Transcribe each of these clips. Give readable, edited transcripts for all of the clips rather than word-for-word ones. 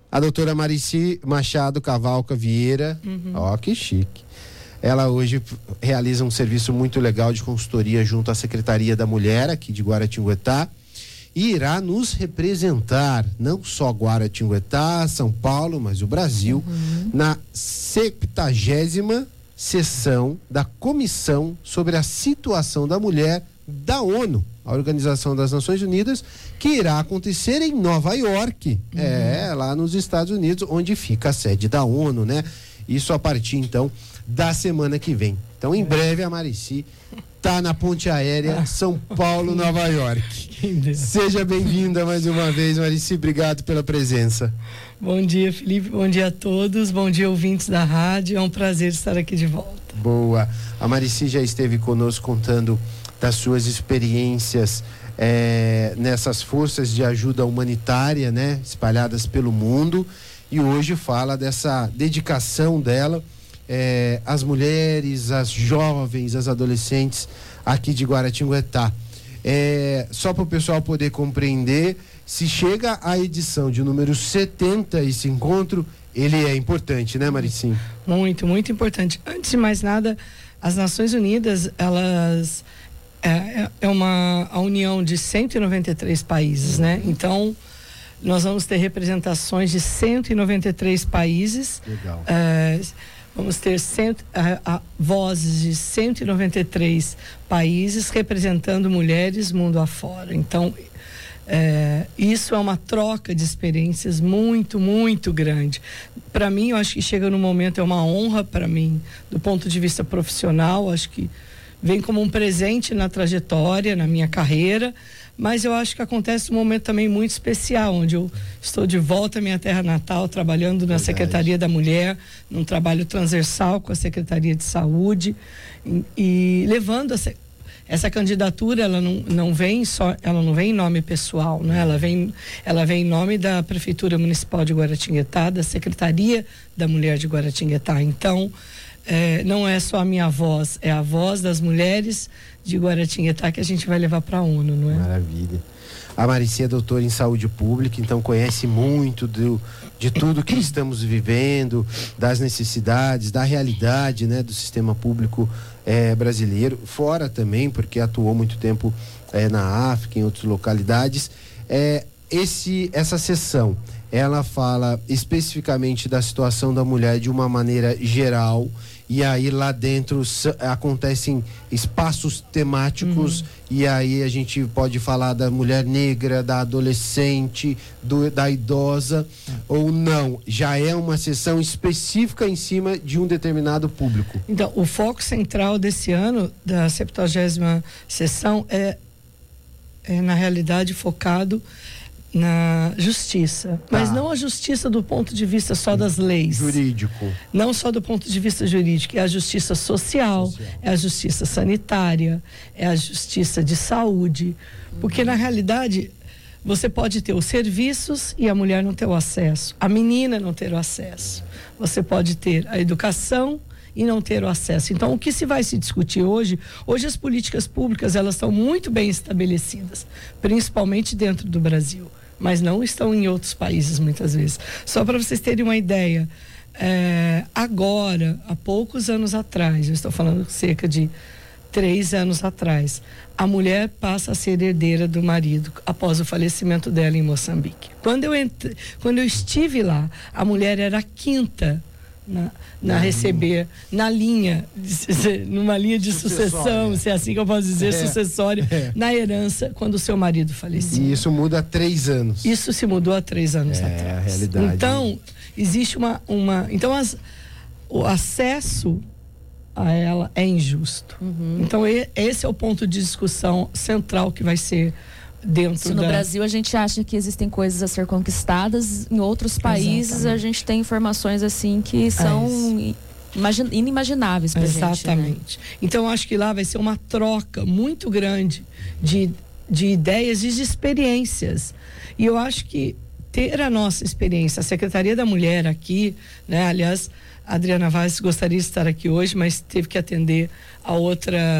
A doutora Marici Machado Cavalca Vieira, ó, que chique. Ela hoje realiza um serviço muito legal de consultoria junto à Secretaria da Mulher aqui de Guaratinguetá e irá nos representar, não só Guaratinguetá, São Paulo, mas o Brasil, na 70ª sessão da Comissão sobre a Situação da Mulher da ONU, a Organização das Nações Unidas, que irá acontecer em Nova York, lá nos Estados Unidos, onde fica a sede da ONU, né? Isso a partir, então, da semana que vem. Então, em breve, a Marici tá na ponte aérea São Paulo, Nova York. Seja bem-vinda mais uma vez, Marici, obrigado pela presença. Bom dia, Felipe, bom dia a todos, bom dia, ouvintes da rádio, é um prazer estar aqui de volta. Boa, a Marici já esteve conosco contando das suas experiências nessas forças de ajuda humanitária, né, espalhadas pelo mundo, e hoje fala dessa dedicação dela às mulheres, às jovens, às adolescentes aqui de Guaratinguetá. Só para o pessoal poder compreender, se chega à edição de número 70 esse encontro, ele é importante, né, Marici? Muito, muito importante. Antes de mais nada, as Nações Unidas, elas a união de 193 países, né? Então, nós vamos ter representações de 193 países. Legal. Vamos ter vozes de 193 países representando mulheres mundo afora. Então, isso é uma troca de experiências muito, muito grande. Para mim, eu acho que chega no momento, é uma honra para mim, do ponto de vista profissional, acho que vem como um presente na trajetória, na minha carreira, mas eu acho que acontece um momento também muito especial, onde eu estou de volta à minha terra natal, trabalhando na Secretaria da Mulher, num trabalho transversal com a Secretaria de Saúde, e levando essa candidatura, ela não vem em nome pessoal, né? Ela vem em nome da Prefeitura Municipal de Guaratinguetá, da Secretaria da Mulher de Guaratinguetá. Então, não é só a minha voz, é a voz das mulheres de Guaratinguetá que a gente vai levar para a ONU, não é? Maravilha. A Marici é doutora em saúde pública, então conhece muito de tudo que estamos vivendo, das necessidades, da realidade, né, do sistema público brasileiro, fora também, porque atuou muito tempo na África, em outras localidades. Essa sessão, ela fala especificamente da situação da mulher de uma maneira geral, e aí lá dentro acontecem espaços temáticos, e aí a gente pode falar da mulher negra, da adolescente, da idosa, ou não, já é uma sessão específica em cima de um determinado público. Então, o foco central desse ano, da 70ª sessão, é na realidade focado na justiça, mas não a justiça do ponto de vista só das leis. Jurídico. Não só do ponto de vista jurídico, é a justiça social, é a justiça sanitária, é a justiça de saúde, porque na realidade você pode ter os serviços e a mulher não ter o acesso, a menina não ter o acesso, você pode ter a educação e não ter o acesso. Então, o que se vai se discutir hoje as políticas públicas, elas estão muito bem estabelecidas, principalmente dentro do Brasil, mas não estão em outros países muitas vezes. Só para vocês terem uma ideia, agora, há poucos anos atrás, eu estou falando cerca de 3 anos atrás, a mulher passa a ser herdeira do marido após o falecimento dela em Moçambique. Quando eu estive lá, a mulher era a quinta receber numa linha de sucessão, se é assim que eu posso dizer, sucessória, na herança, quando o seu marido faleceu. E isso muda há 3 anos. Isso se mudou há 3 anos atrás. É a realidade. Então, existe então o acesso a ela é injusto. Então, esse é o ponto de discussão central que vai ser dentro no Brasil a gente acha que existem coisas a ser conquistadas, em outros países a gente tem informações assim que são inimagináveis pra gente. Exatamente. Né? Então acho que lá vai ser uma troca muito grande de ideias e de experiências. E eu acho que ter a nossa experiência, a Secretaria da Mulher aqui, né? Aliás, a Adriana Vaz gostaria de estar aqui hoje, mas teve que atender a outra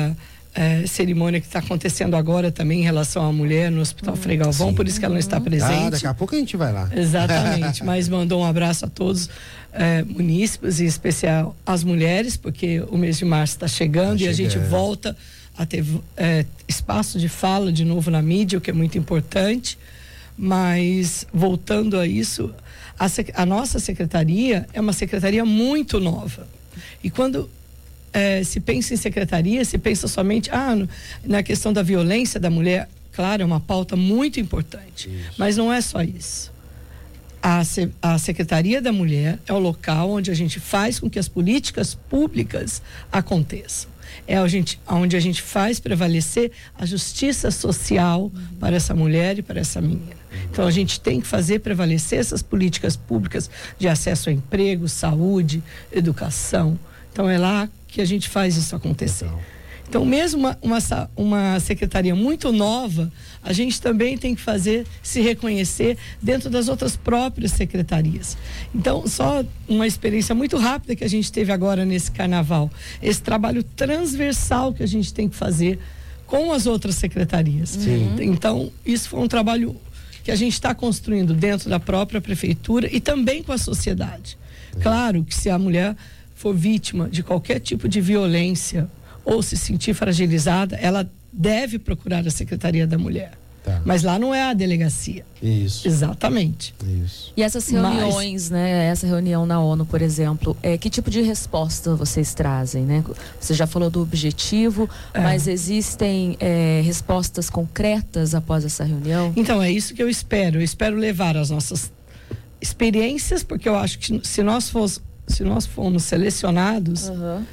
cerimônia que está acontecendo agora também em relação à mulher no Hospital Frei Galvão, por isso que ela não está presente. Daqui a pouco a gente vai lá. Exatamente, mas mandou um abraço a todos munícipes, e em especial às mulheres, porque o mês de março está chegando e a gente volta a ter espaço de fala de novo na mídia, o que é muito importante. Mas voltando a isso, a nossa secretaria é uma secretaria muito nova, e quando se pensa em secretaria, se pensa somente na questão da violência da mulher. Claro, é uma pauta muito importante, mas não é só isso. A Secretaria da Mulher é o local onde a gente faz com que as políticas públicas aconteçam. É onde a gente faz prevalecer a justiça social para essa mulher e para essa menina. Então a gente tem que fazer prevalecer essas políticas públicas de acesso a emprego, saúde, educação. Então é lá que a gente faz isso acontecer. Então, mesmo uma secretaria muito nova, a gente também tem que se reconhecer dentro das outras próprias secretarias. Então, só uma experiência muito rápida que a gente teve agora nesse carnaval. Esse trabalho transversal que a gente tem que fazer com as outras secretarias. Sim. Então, isso foi um trabalho que a gente está construindo dentro da própria prefeitura e também com a sociedade. Claro que se a mulher for vítima de qualquer tipo de violência ou se sentir fragilizada, ela deve procurar a Secretaria da Mulher. Mas lá não é a delegacia. Isso. Exatamente. Isso. E essas reuniões, né? Essa reunião na ONU, por exemplo, que tipo de resposta vocês trazem, né? Você já falou do objetivo, mas existem respostas concretas após essa reunião? Então, é isso que eu espero. Eu espero levar as nossas experiências, porque eu acho que se nós fomos selecionados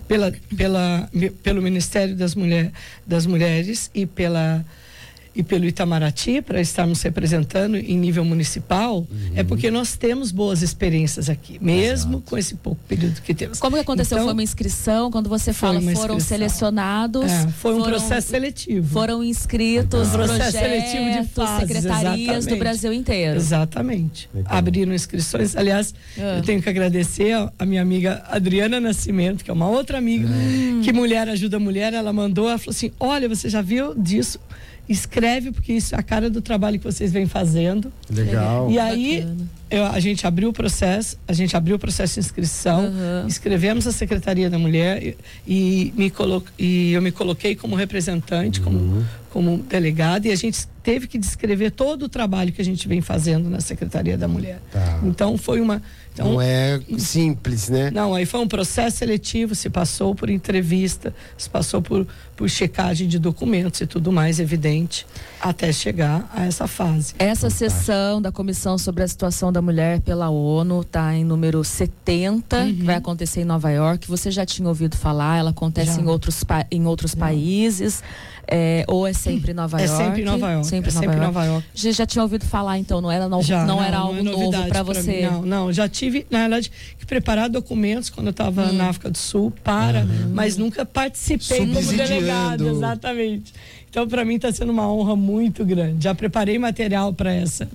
pelo Ministério das Mulheres e pelo Itamaraty para estarmos representando em nível municipal, é porque nós temos boas experiências aqui, mesmo com esse pouco período que temos. Como que aconteceu? Então, foi uma inscrição? Quando você fala foram selecionados? Foi um processo seletivo. Foram inscritos processo seletivo de fases, secretarias do Brasil inteiro. Exatamente. Abriram inscrições. Aliás, eu tenho que agradecer a minha amiga Adriana Nascimento, que é uma outra amiga, que Mulher Ajuda Mulher, ela falou assim, olha, você já viu disso? Escreve, porque isso é a cara do trabalho que vocês vêm fazendo. Legal. E aí, a gente abriu o processo de inscrição, escrevemos a Secretaria da Mulher e eu me coloquei como representante, como delegada, e a gente teve que descrever todo o trabalho que a gente vem fazendo na Secretaria da Mulher. Então, foi uma... não é simples, né? Não, aí foi um processo seletivo, se passou por entrevista, se passou por checagem de documentos e tudo mais, evidente, até chegar a essa fase. Essa sessão da Comissão sobre a Situação da Mulher pela ONU está em número 70, que vai acontecer em Nova York. Você já tinha ouvido falar? Ela acontece em outros países? Ou é sempre em Nova York? É sempre em Nova York. Sempre Nova York. Você já tinha ouvido falar, então, não era algo novo para você? Não, já tive, na verdade, que preparar documentos quando eu estava na África do Sul, mas nunca participei como delegada, exatamente. Então, para mim, está sendo uma honra muito grande. Já preparei material para essas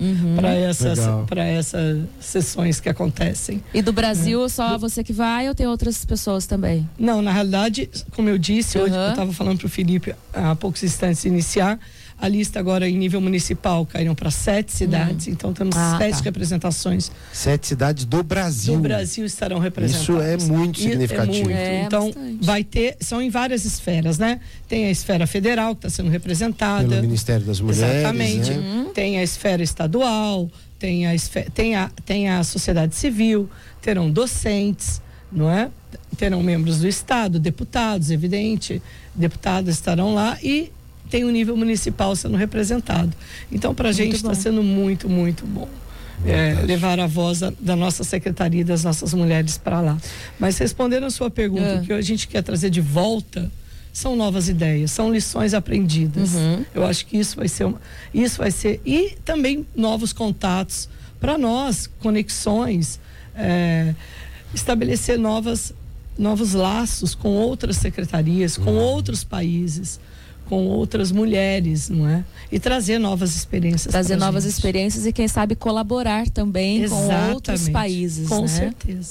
sessões que acontecem. E do Brasil, só você que vai ou tem outras pessoas também? Não, na realidade, como eu disse, hoje eu estava falando para o Felipe há poucos instantes de iniciar, a lista agora em nível municipal caíram para 7 cidades, então temos 7 representações. 7 cidades do Brasil. Do Brasil estarão representadas. Isso é muito significativo. Então, vai ter, são em várias esferas, né? Tem a esfera federal que está sendo representada. Pelo Ministério das Mulheres. Exatamente. Né? Tem a esfera estadual, tem a sociedade civil, terão docentes, não é? Terão membros do Estado, deputados, evidente, deputadas estarão lá e tem o nível municipal sendo representado. Então, para a gente está sendo muito, muito bom levar a voz da nossa secretaria e das nossas mulheres para lá. Mas respondendo a sua pergunta, o que a gente quer trazer de volta são novas ideias, são lições aprendidas. Eu acho que isso vai ser e também novos contatos para nós, conexões, estabelecer novos laços com outras secretarias, com outros países, com outras mulheres, não é? E trazer novas experiências. Trazer novas experiências e quem sabe colaborar também com outros países, com certeza.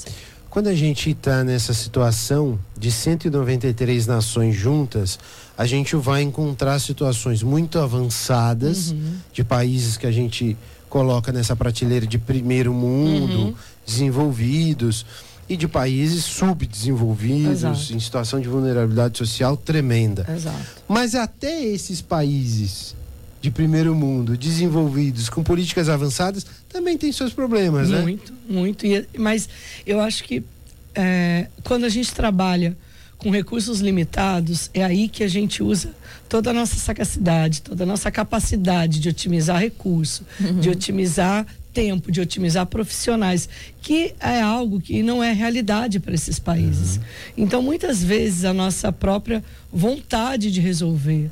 Quando a gente está nessa situação de 193 nações juntas, a gente vai encontrar situações muito avançadas de países que a gente coloca nessa prateleira de primeiro mundo, desenvolvidos, e de países subdesenvolvidos, em situação de vulnerabilidade social tremenda. Mas até esses países de primeiro mundo, desenvolvidos, com políticas avançadas, também tem seus problemas, né? Muito. Mas eu acho que quando a gente trabalha com recursos limitados, é aí que a gente usa toda a nossa sagacidade, toda a nossa capacidade de otimizar recurso, de otimizar tempo, de otimizar profissionais, que é algo que não é realidade para esses países. Então, muitas vezes, a nossa própria vontade de resolver,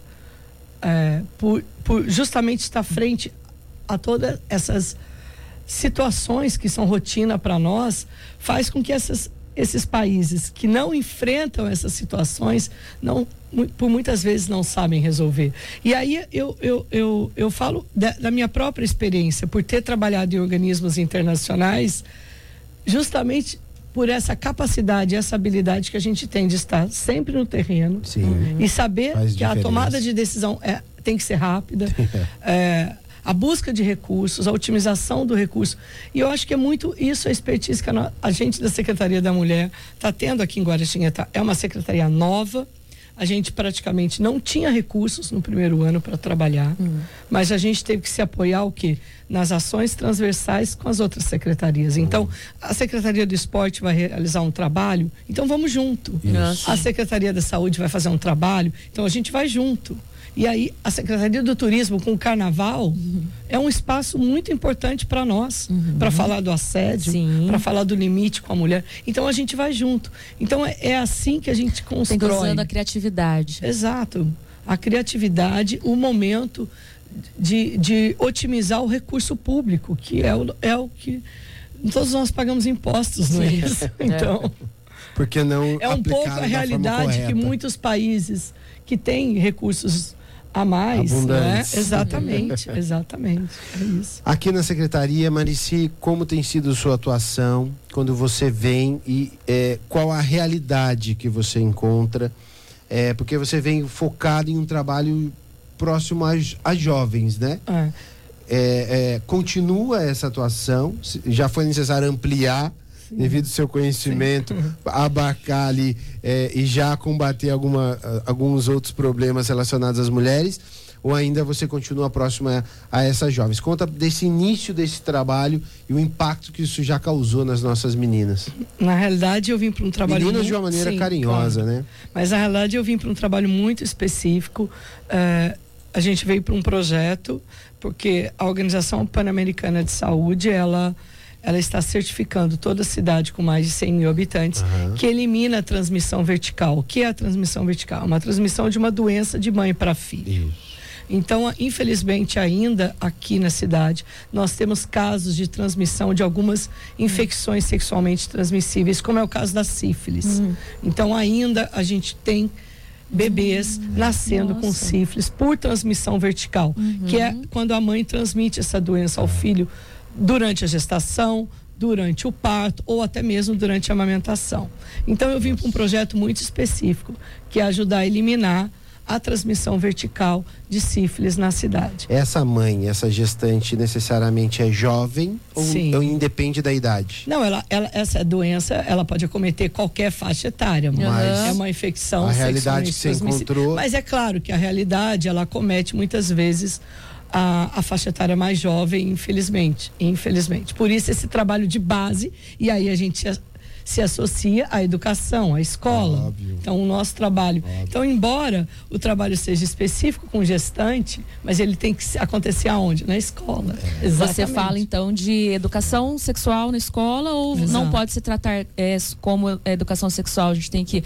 por justamente estar frente a todas essas situações que são rotina para nós, faz com que esses países que não enfrentam essas situações, por muitas vezes não sabem resolver. E aí eu falo da minha própria experiência, por ter trabalhado em organismos internacionais, justamente por essa capacidade, essa habilidade que a gente tem de estar sempre no terreno e saber que a tomada de decisão tem que ser rápida, a busca de recursos, a otimização do recurso. E eu acho que é muito isso a expertise que a gente da Secretaria da Mulher está tendo aqui em Guaratinguetá. É uma secretaria nova. A gente praticamente não tinha recursos no primeiro ano para trabalhar, mas a gente teve que se apoiar o quê? Nas ações transversais com as outras secretarias. Então, a Secretaria do Esporte vai realizar um trabalho, então vamos junto. A Secretaria da Saúde vai fazer um trabalho, então a gente vai junto. E aí, a Secretaria do Turismo com o Carnaval é um espaço muito importante para nós, para falar do assédio, para falar do limite com a mulher. Então, a gente vai junto. Então, é assim que a gente constrói. Tem que usando a criatividade. Exato. A criatividade, o momento de otimizar o recurso público, que é o que todos nós pagamos impostos, não é isso? Então, porque não é um pouco a realidade que muitos países que têm recursos a mais, né? Exatamente. É isso. Aqui na Secretaria, Marici, como tem sido sua atuação quando você vem e qual a realidade que você encontra? Porque você vem focado em um trabalho próximo a jovens, né? Continua essa atuação? Já foi necessário ampliar devido ao seu conhecimento, abarcar ali e já combater alguns outros problemas relacionados às mulheres, ou ainda você continua próximo a essas jovens? Conta desse início desse trabalho e o impacto que isso já causou nas nossas meninas. Na realidade, eu vim para um trabalho... Meninas de uma maneira carinhosa, né? Mas na realidade eu vim para um trabalho muito específico. A gente veio para um projeto, porque a Organização Pan-Americana de Saúde, ela está certificando toda a cidade com mais de 100 mil habitantes, que elimina a transmissão vertical. O que é a transmissão vertical? Uma transmissão de uma doença de mãe para filho. Então, infelizmente, ainda aqui na cidade, nós temos casos de transmissão de algumas infecções sexualmente transmissíveis, como é o caso da sífilis. Então, ainda a gente tem bebês nascendo com sífilis por transmissão vertical, que é quando a mãe transmite essa doença ao filho durante a gestação, durante o parto ou até mesmo durante a amamentação. Então eu vim para um projeto muito específico, que é ajudar a eliminar a transmissão vertical de sífilis na cidade. Essa mãe, essa gestante necessariamente é jovem ou independe da idade? Não, essa doença, ela pode acometer qualquer faixa etária, mas é uma infecção a realidade que você encontrou. Mas é claro que a realidade, ela acomete muitas vezes a faixa etária mais jovem, infelizmente. Por isso esse trabalho de base, e aí a gente se associa à educação, à escola. Óbvio. Então o nosso trabalho. Óbvio. Então, embora o trabalho seja específico com gestante, mas ele tem que acontecer aonde? Na escola. Você fala então de educação sexual na escola, ou não pode se tratar como educação sexual? A gente tem que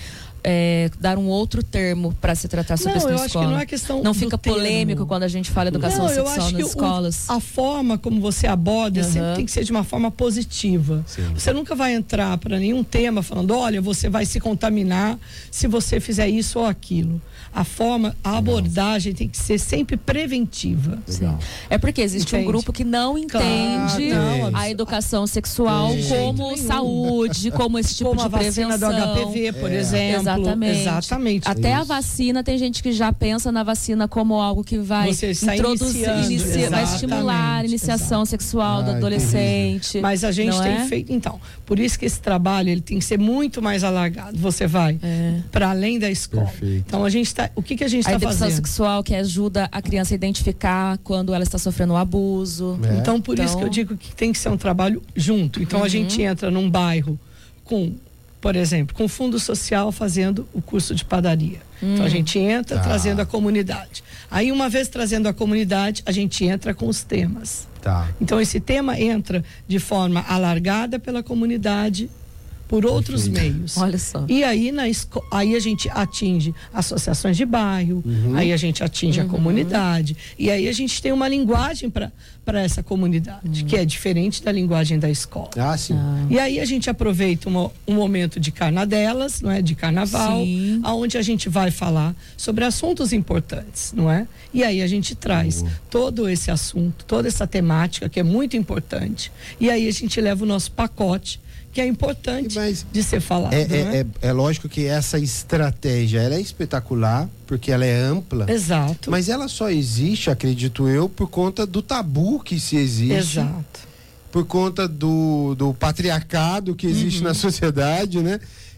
dar um outro termo para se tratar sobre isso na escola? Eu acho que não é questão não fica do termo. Polêmico quando a gente fala educação sexual nas escolas? A forma como você aborda sempre tem que ser de uma forma positiva. Sim. Você nunca vai entrar para nenhum tema falando, olha, você vai se contaminar se você fizer isso ou aquilo. A abordagem tem que ser sempre preventiva. Sim. É porque existe um grupo que não entende a educação sexual como saúde, como esse tipo de prevenção. Como a vacina do HPV, por exemplo. Exatamente. Até a vacina, tem gente que já pensa na vacina como algo que vai introduzir, vai estimular a iniciação sexual do adolescente. Mas a gente tem feito, então, por isso que esse trabalho ele tem que ser muito mais alargado. Você vai para além da escola. Perfeito. Então a gente está, o que a gente está fazendo? A educação sexual que ajuda a criança a identificar quando ela está sofrendo um abuso. Então por isso que eu digo que tem que ser um trabalho junto. Então a gente entra num bairro com, por exemplo, com fundo social fazendo o curso de padaria. Então a gente entra trazendo a comunidade. Aí uma vez trazendo a comunidade, a gente entra com os temas. Então esse tema entra de forma alargada pela comunidade, por outros meios. Olha só. E aí aí a gente atinge associações de bairro, aí a gente atinge a comunidade, e aí a gente tem uma linguagem para essa comunidade, que é diferente da linguagem da escola. Sim. E aí a gente aproveita um momento de carnadelas, não é? De carnaval, aonde a gente vai falar sobre assuntos importantes, não é? E aí a gente traz todo esse assunto, toda essa temática que é muito importante, e aí a gente leva o nosso pacote, que é importante de ser falado. É lógico que essa estratégia ela é espetacular, porque ela é ampla. Exato. Mas ela só existe, acredito eu, por conta do tabu que se existe. Exato. Por conta do patriarcado que existe na sociedade, né?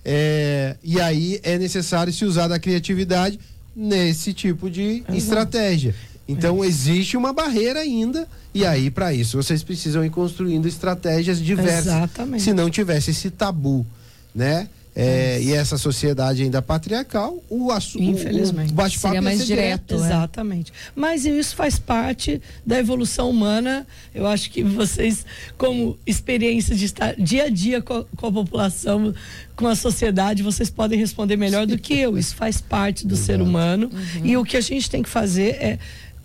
E aí é necessário se usar da criatividade nesse tipo de estratégia. Então existe uma barreira ainda, e aí para isso vocês precisam ir construindo estratégias diversas. Exatamente. Se não tivesse esse tabu, né? E essa sociedade ainda patriarcal, infelizmente, o bate-papo seria mais direto. Exatamente. Mas isso faz parte da evolução humana. Eu acho que vocês, como experiência de estar dia a dia com a população, com a sociedade, vocês podem responder melhor do que eu. Isso faz parte do ser humano. E o que a gente tem que fazer é,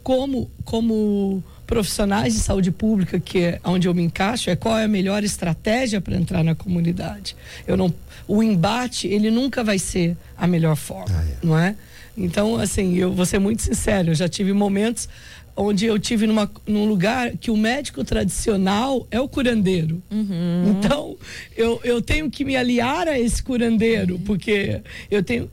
como profissionais de saúde pública, que é onde eu me encaixo, qual é a melhor estratégia para entrar na comunidade. O embate, ele nunca vai ser a melhor forma, não é? Então, assim, eu vou ser muito sincero, eu já tive momentos onde eu tive num lugar que o médico tradicional é o curandeiro. Então, eu tenho que me aliar a esse curandeiro, porque eu tenho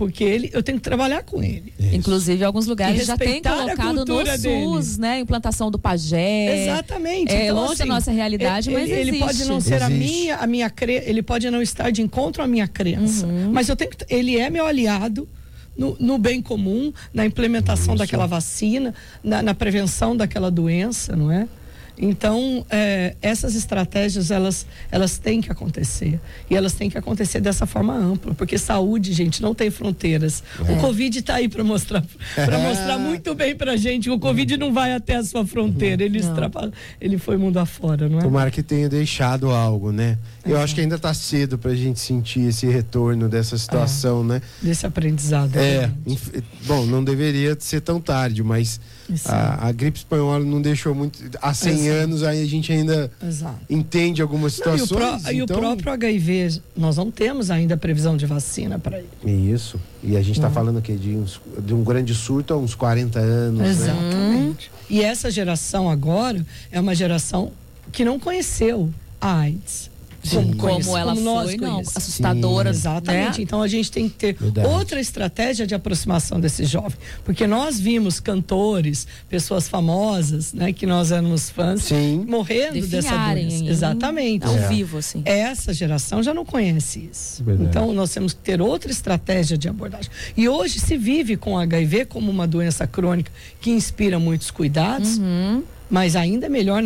que trabalhar com ele. Isso. Inclusive, alguns lugares já tem colocado no SUS, né? Implantação do pajé. Exatamente. Então, longe da nossa realidade, mas existe. Ele pode não ser ele pode não estar de encontro à minha crença. Mas ele é meu aliado no bem comum, na implementação daquela vacina, na prevenção daquela doença, não é? Então, essas estratégias, elas têm que acontecer. E elas têm que acontecer dessa forma ampla. Porque saúde, gente, não tem fronteiras. O Covid está aí para mostrar muito bem para gente. O Covid não vai até a sua fronteira. Ele foi mundo afora, não é? Tomara que tenha deixado algo, né? Eu acho que ainda está cedo para a gente sentir esse retorno dessa situação, né? Desse aprendizado. Bom, não deveria ser tão tarde, mas a gripe espanhola não deixou muito. Há 100 anos aí a gente ainda entende algumas situações. E o próprio HIV, nós não temos ainda previsão de vacina para ele. Isso. E a gente está falando aqui de um grande surto há uns 40 anos. Exatamente. E essa geração agora é uma geração que não conheceu a AIDS. Como ela foi, assustadora. Exatamente. Né? Então a gente tem que ter outra estratégia de aproximação desse jovem. Porque nós vimos cantores, pessoas famosas, né, que nós éramos fãs, morrendo dessa doença. Exatamente. Ao vivo, assim. Essa geração já não conhece isso. Então nós temos que ter outra estratégia de abordagem. E hoje se vive com HIV como uma doença crônica que inspira muitos cuidados, mas ainda é melhor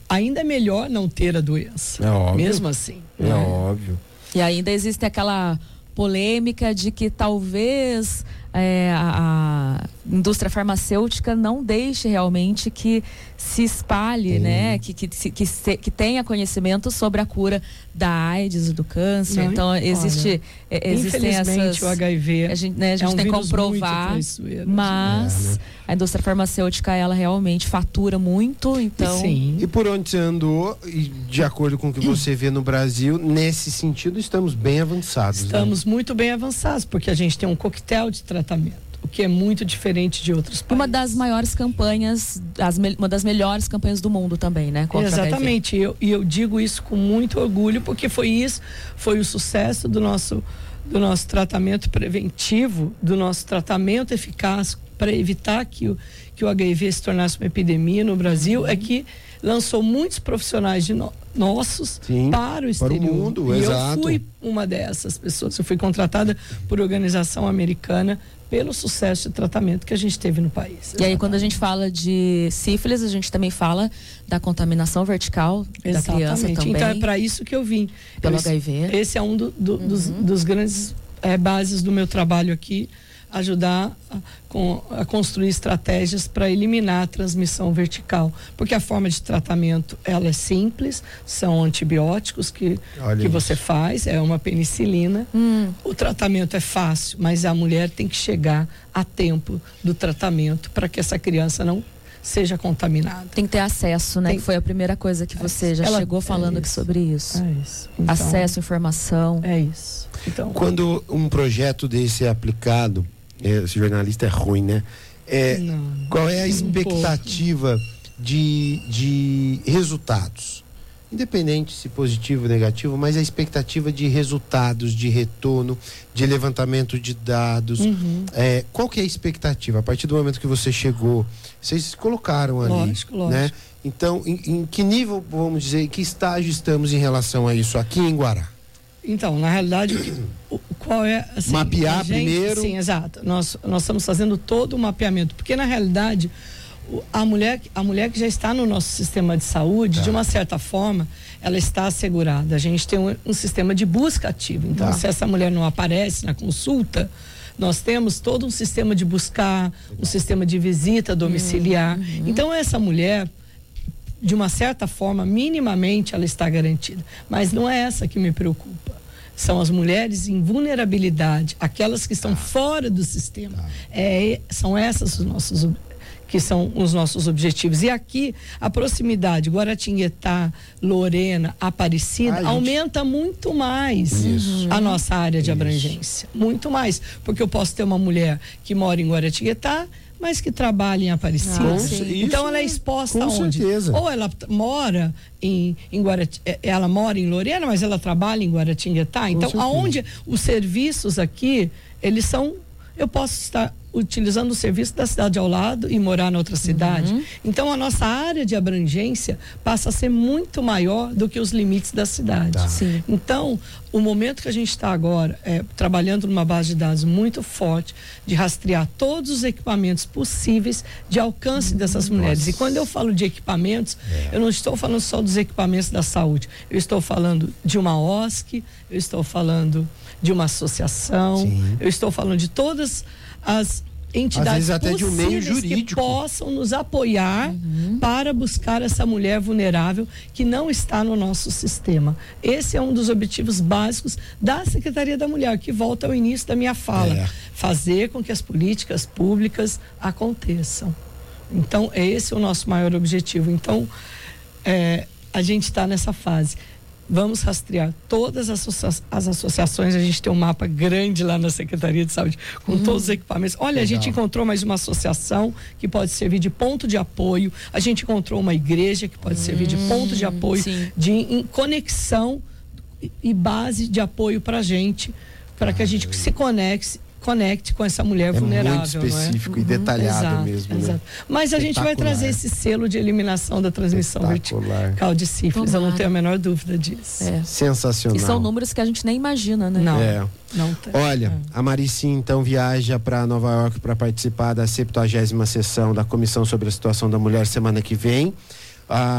não ter a doença. É óbvio. Mesmo assim. Óbvio. E ainda existe aquela polêmica de que talvez a indústria farmacêutica não deixe realmente que se espalhe, né? Que tenha conhecimento sobre a cura da AIDS e do câncer. Não, então, existem essas... o HIV a gente tem que comprovar, mas a indústria farmacêutica, ela realmente fatura muito, então... Sim. E por onde você andou, e de acordo com o que você vê no Brasil, nesse sentido, estamos bem avançados. Estamos muito bem avançados, porque a gente tem um coquetel de tratamento, o que é muito diferente de outros países. Uma das maiores campanhas, uma das melhores campanhas do mundo também, né? Exatamente, e eu digo isso com muito orgulho, porque foi o sucesso do nosso tratamento preventivo, do nosso tratamento eficaz para evitar que o HIV se tornasse uma epidemia no Brasil, é que lançou muitos profissionais nossos para o exterior. Para o mundo, e exato. eu fui uma dessas pessoas. Eu fui contratada por organização americana pelo sucesso de tratamento que a gente teve no país. Exatamente. E aí, quando a gente fala de sífilis, a gente também fala da contaminação vertical da criança também. Então é para isso que eu vim. Pelo HIV. Esse é um dos grandes bases do meu trabalho aqui, ajudar a construir estratégias para eliminar a transmissão vertical, porque a forma de tratamento ela é simples, são antibióticos que você faz, é uma penicilina. O tratamento é fácil, mas a mulher tem que chegar a tempo do tratamento para que essa criança não seja contaminada. Tem que ter acesso, né? Que foi a primeira coisa que você já chegou falando aqui sobre isso. É isso. Então, acesso, informação. É isso. Então, quando um projeto desse é aplicado, esse jornalista é ruim, né? Qual é a expectativa de resultados? Independente se positivo ou negativo, mas a expectativa de resultados, de retorno, de levantamento de dados. Qual que é a expectativa? A partir do momento que você chegou, vocês colocaram ali, lógico. Né? Então, em que nível, vamos dizer, em que estágio estamos em relação a isso aqui em Guará? Então, na realidade, qual é... Assim, mapear primeiro? Sim, exato. Nós estamos fazendo todo o mapeamento, porque na realidade, a mulher que já está no nosso sistema de saúde, de uma certa forma, ela está assegurada. A gente tem um sistema de busca ativa. Então, se essa mulher não aparece na consulta, nós temos todo um sistema de buscar, um sistema de visita domiciliar. Então, essa mulher, de uma certa forma, minimamente ela está garantida. Mas não é essa que me preocupa. São as mulheres em vulnerabilidade, aquelas que estão fora do sistema. São essas que são os nossos objetivos. E aqui, a proximidade, Guaratinguetá, Lorena, Aparecida, aumenta muito mais a nossa área de abrangência. Muito mais. Porque eu posso ter uma mulher que mora em Guaratinguetá, mas que trabalha em Aparecida. Então ela é exposta aonde? Certeza. Ou ela mora ela mora em Lorena, mas ela trabalha em Guaratinguetá. Então, aonde os serviços aqui, eles são... Eu posso estar utilizando o serviço da cidade ao lado e morar na outra cidade. Então, a nossa área de abrangência passa a ser muito maior do que os limites da cidade. Então, o momento que a gente está agora trabalhando numa base de dados muito forte, de rastrear todos os equipamentos possíveis de alcance dessas mulheres. E quando eu falo de equipamentos, eu não estou falando só dos equipamentos da saúde. Eu estou falando de uma OSC, eu estou falando de uma associação, eu estou falando de todas as entidades até de um meio jurídico que possam nos apoiar para buscar essa mulher vulnerável que não está no nosso sistema. Esse é um dos objetivos básicos da Secretaria da Mulher, que volta ao início da minha fala. Fazer com que as políticas públicas aconteçam. Então, esse é o nosso maior objetivo. Então, a gente está nessa fase. Vamos rastrear todas as associações. A gente tem um mapa grande lá na Secretaria de Saúde com todos os equipamentos. Olha, a gente encontrou mais uma associação que pode servir de ponto de apoio. A gente encontrou uma igreja que pode servir de ponto de apoio, de conexão e base de apoio para a gente, para que a gente se conecte com essa mulher vulnerável. Muito específico e detalhado mesmo. Né? Mas a gente vai trazer esse selo de eliminação da transmissão vertical de sífilis. Eu não tenho a menor dúvida disso. Sensacional. E são números que a gente nem imagina, né? Não tem. Olha, a Maricinha então viaja para Nova York para participar da 70ª sessão da Comissão sobre a Situação da Mulher semana que vem.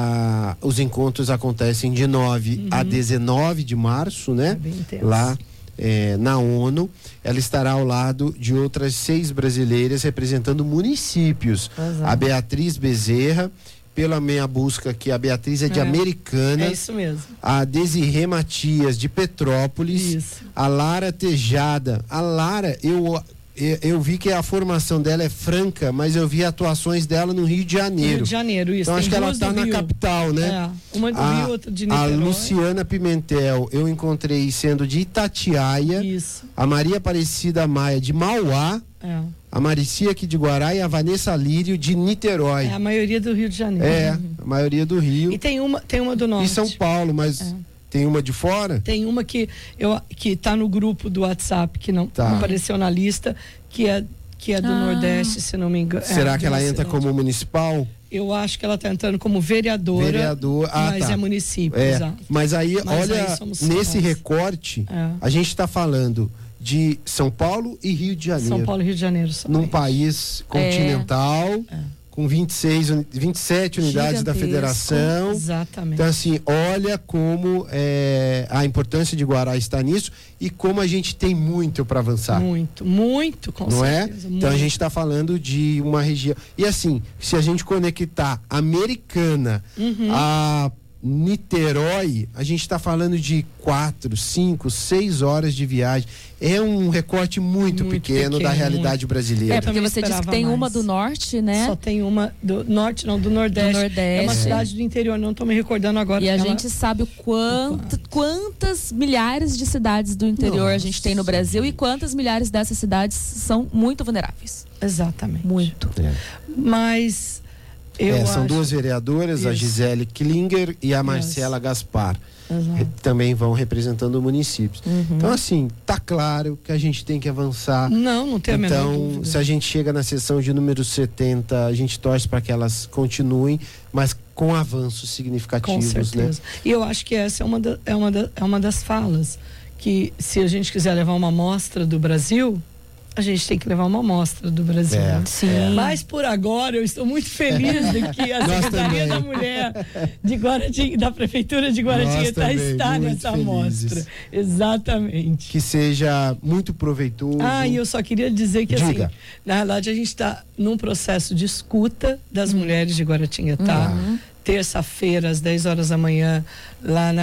Os encontros acontecem de 9 a 19 de março, né? Lá na ONU. Ela estará ao lado de outras 6 brasileiras representando municípios. A Beatriz Bezerra, pela minha busca aqui, a Beatriz é de Americana. É isso mesmo. A Desirê Matias, de Petrópolis. Isso. A Lara Tejada. A Lara, eu vi que a formação dela é Franca, mas eu vi atuações dela no Rio de Janeiro. Rio de Janeiro, isso. Então acho que ela está na capital, né? Uma do Rio, outra de Niterói. A Luciana Pimentel, eu encontrei sendo de Itatiaia. Isso. A Maria Aparecida Maia, de Mauá. A Maricia aqui de Guará e a Vanessa Lírio de Niterói. A maioria do Rio de Janeiro. A maioria do Rio. E tem uma do Norte. E São Paulo, mas tem uma de fora? Tem uma que tá no grupo do WhatsApp, que não apareceu na lista, que é do Nordeste, se não me engano. Será que ela entra como municipal? Eu acho que ela está entrando como vereadora, mas é município. Exato. Mas aí, olha, nesse recorte, a gente está falando de São Paulo e Rio de Janeiro. São Paulo e Rio de Janeiro. Num país continental, com 27 unidades da federação. Exatamente. Então, assim, olha como a importância de Guará está nisso e como a gente tem muito para avançar. Muito, com não certeza. Não é? Então, a gente está falando de uma região. E, assim, se a gente conectar Americana a Niterói, a gente está falando de 4, 5, 6 horas de viagem. É um recorte muito pequeno da realidade brasileira. Porque você disse que tem uma do norte, né? Só tem uma do norte, não, do Nordeste. É uma cidade do interior, não estou me recordando agora. E a gente sabe quantas milhares de cidades do interior a gente tem no Brasil e quantas milhares dessas cidades são muito vulneráveis. Exatamente. Muito. Mas são 2 vereadoras, a Gisele Klinger e a Marcela Gaspar. Também vão representando municípios. Então, assim, tá claro que a gente tem que avançar. Não tem a menor dúvida. Então, se a gente chega na sessão de número 70, a gente torce para que elas continuem, mas com avanços significativos, com certeza. né? E eu acho que essa é uma das falas, que se a gente quiser levar uma amostra do Brasil, a gente tem que levar uma amostra do Brasil. Sim. Mas por agora eu estou muito feliz de que a Secretaria da Mulher de Guaratinguetá, da Prefeitura de Guaratinguetá está nessa amostra. Exatamente. Que seja muito proveitoso. E eu só queria dizer que assim, na verdade a gente está num processo de escuta das mulheres de Guaratinguetá. Terça-feira, às 10 horas da manhã, lá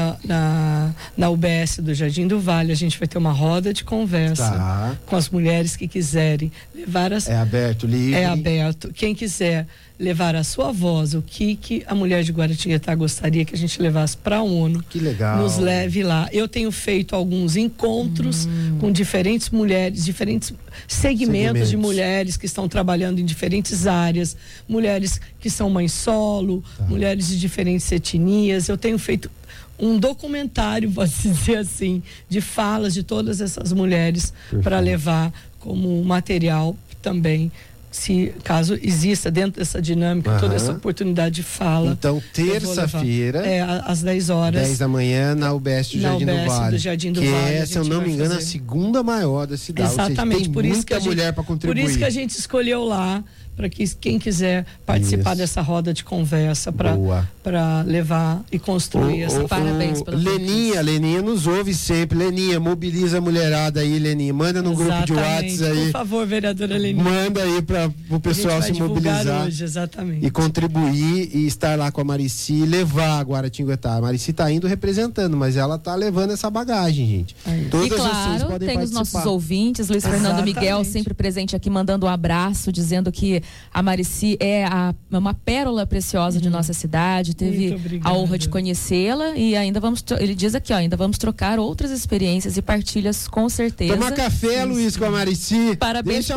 na UBS do Jardim do Vale, a gente vai ter uma roda de conversa com as mulheres que quiserem levar as... É aberto, livre. É aberto. Quem quiser levar a sua voz, o que a mulher de Guaratinguetá gostaria que a gente levasse para a ONU. Que legal. Nos leve lá. Eu tenho feito alguns encontros com diferentes mulheres, diferentes segmentos de mulheres que estão trabalhando em diferentes áreas, mulheres que são mães solo, mulheres de diferentes etnias. Eu tenho feito um documentário, pode-se dizer assim, de falas de todas essas mulheres para levar como material também, se caso exista dentro dessa dinâmica toda essa oportunidade de fala. Então, terça-feira, às 10 horas, 10 da manhã, na UBS do Jardim do Vale. Que é, se eu não me engano, a segunda maior da cidade. Exatamente. Ou seja, tem muita mulher para contribuir. Por isso que a gente escolheu lá, para que quem quiser participar dessa roda de conversa para levar e construir essa. Parabéns pelo Leninha nos ouve sempre. Leninha, mobiliza a mulherada aí, Leninha. Manda no grupo de WhatsApp aí. Por favor, vereadora Leninha. Manda aí para o pessoal se mobilizar hoje, exatamente. E contribuir e estar lá com a Marici e levar a Guaratinguetá. A Marici está indo representando, mas ela está levando essa bagagem, gente. Todas e claro, podem tem participar. Os nossos ouvintes, Luiz Fernando Miguel, sempre presente aqui, mandando um abraço, dizendo que a Marici é uma pérola preciosa de nossa cidade, teve a honra de conhecê-la e ainda ele diz aqui, ainda vamos trocar outras experiências e partilhas com certeza. Toma café, Luiz, com a Marici. Parabéns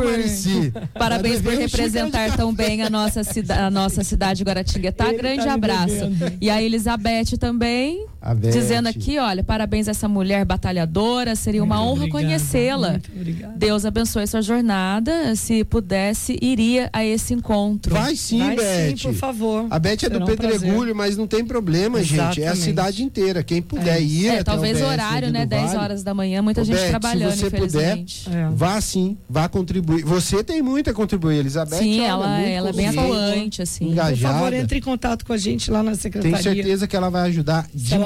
por representar tão bem a nossa cidade Guaratinguetá. Grande abraço. E a Elizabeth também, dizendo aqui, olha, parabéns a essa mulher batalhadora, seria uma honra conhecê-la. Deus abençoe sua jornada, se pudesse, iria a esse encontro. Vai sim, Beth. Sim, por favor. A Beth é do Pedregulho, mas não tem problema, gente. É a cidade inteira. Quem puder ir. Talvez o horário, né? 10 horas da manhã, muita gente trabalhando, se você infelizmente. Puder, vá sim, vá contribuir. Você tem muito a contribuir, Elizabeth. Sim, ela é bem atuante, assim. Engajada. Por favor, entre em contato com a gente lá na secretaria. Tenho certeza que ela vai ajudar demais. Se ela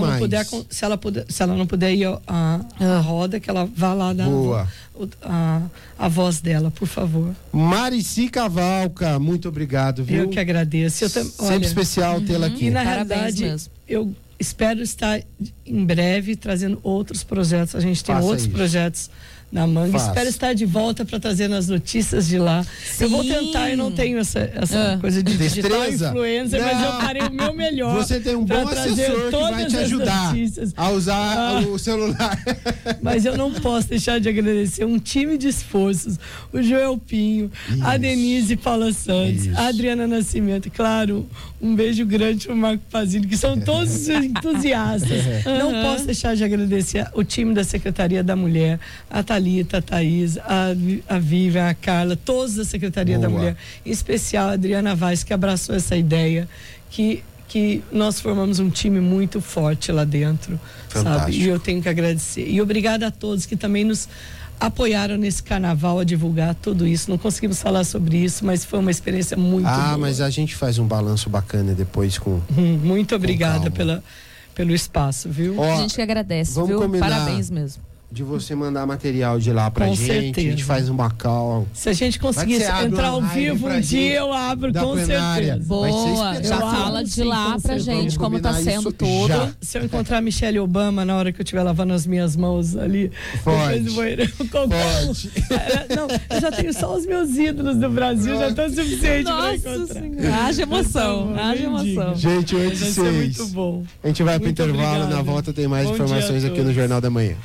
se ela não puder ir à roda, que ela vá lá dar a voz dela, por favor. Marici Cavalca, muito obrigado, viu? Eu que agradeço. Sempre especial tê-la aqui. E na realidade, eu espero estar em breve trazendo outros projetos. A gente tem outros projetos na manga. Espero estar de volta para trazer as notícias de lá. Sim. Eu vou tentar, eu não tenho essa coisa de digital influencer, mas eu farei o meu melhor. Você tem um bom assessor que vai te ajudar a usar o celular. Mas eu não posso deixar de agradecer um time de esforços, o Joel Pinho, a Denise Paula Santos, a Adriana Nascimento, claro, um beijo grande pro Marco Pazini, que são todos entusiastas. Não posso deixar de agradecer o time da Secretaria da Mulher, a Thalita, a Thaís, a Vivian, a Carla, todos da Secretaria da Mulher, em especial a Adriana Vaz, que abraçou essa ideia, que nós formamos um time muito forte lá dentro, sabe? E eu tenho que agradecer. E obrigada a todos que também nos apoiaram nesse carnaval a divulgar tudo isso. Não conseguimos falar sobre isso, mas foi uma experiência muito boa. Mas a gente faz um balanço bacana depois com muito obrigada pelo espaço, viu? A gente que agradece, viu? Parabéns mesmo. De você mandar material de lá pra gente. Certeza. A gente faz um bacal. Se a gente conseguisse entrar ao vivo um dia, eu abro com certeza. Boa, já fala de lá pra gente como tá sendo tudo. Já. Se eu encontrar a Michelle Obama na hora que eu estiver lavando as minhas mãos ali, depois do banheiro, pode. Não, eu já tenho só os meus ídolos do Brasil, já tá suficiente pra encontrar. Haja emoção, haja emoção. Gente, 8 e 6. Muito bom. A gente vai pro intervalo, na volta tem mais informações aqui no Jornal da Manhã.